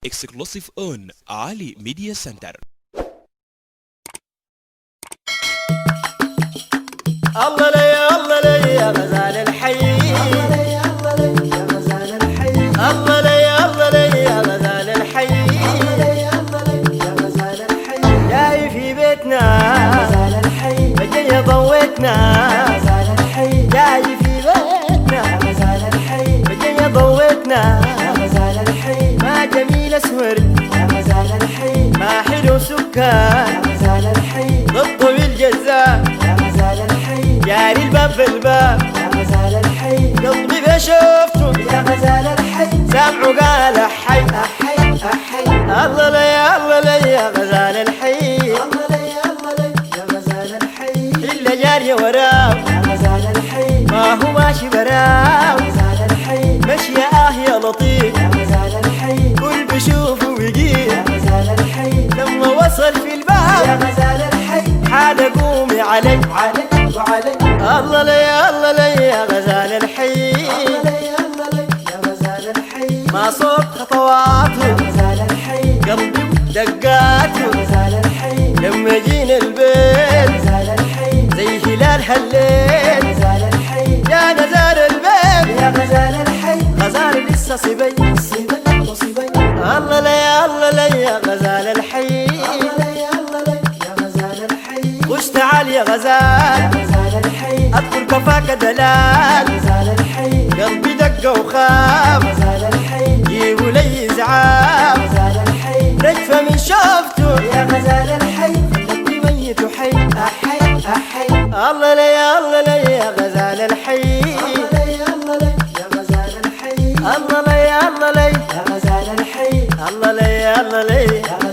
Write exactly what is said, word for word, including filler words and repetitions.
exclusive on Ali Media Center. الله لي الله لي يا غزال الحي، الله لي الله لي يا غزال الحي، الله لي الله لي يا غزال الحي، الله لي الله لي يا غزال الحي، جاي في بيتنا يا غزال الحي، جاي ضويتنا يا غزال الحي، جاي في بيتنا يا غزال الحي، جاي ضويتنا يا غزال الحي، ما جميل اسور يا غزال الحي، ما حلو سكر يا غزال الحي، بالطويل جزاء يا غزال الحي، جاري الباب بالباب يا غزال الحي، قلبي بشوفته يا غزال الحي، سامعه قال احي احي احي، الله لي الله لي يا غزال الحي، الله لي الله لي يا غزال الحي، الا جاري وراه يا غزال الحي، ما هو ماشي براه يا غزال الحي، مشي اه يا لطيف يا غزال الحي، كل بشوفه ويجيب يا غزال الحي، لما وصل في الباب يا غزال الحي، حال قومي علي علي وعلي، الله لي الله لي يا غزال الحي، الله لي الله لي يا غزال الحي، ما صوت خطواته يا غزال الحي، قلبي ودقاته يا غزال الحي، لما جينا البيت يا غزال الحي، زي هلال هالليل يا غزال الحي، يا غزال البيت يا غزال الحي، غزال لسه صبي صبي وصبي، الله لي الله لي يا غزال الحي، الله لي الله لي يا غزال الحي، خش تعال يا غزال يا غزال الحي، اذكر كفاك دلال يا غزال الحي، قلبي دق وخاف يا غزال الحي، جيبوا لي ازعاف يا غزال الحي، نجفة من شوفته يا غزال الحي، قلبي ميت وحي احي احي، الله لي الله لي يا غزال الحي، الله لي الله لي يا غزال الحي، الله لي الله لي يا غزال الحي، الله لي الله لي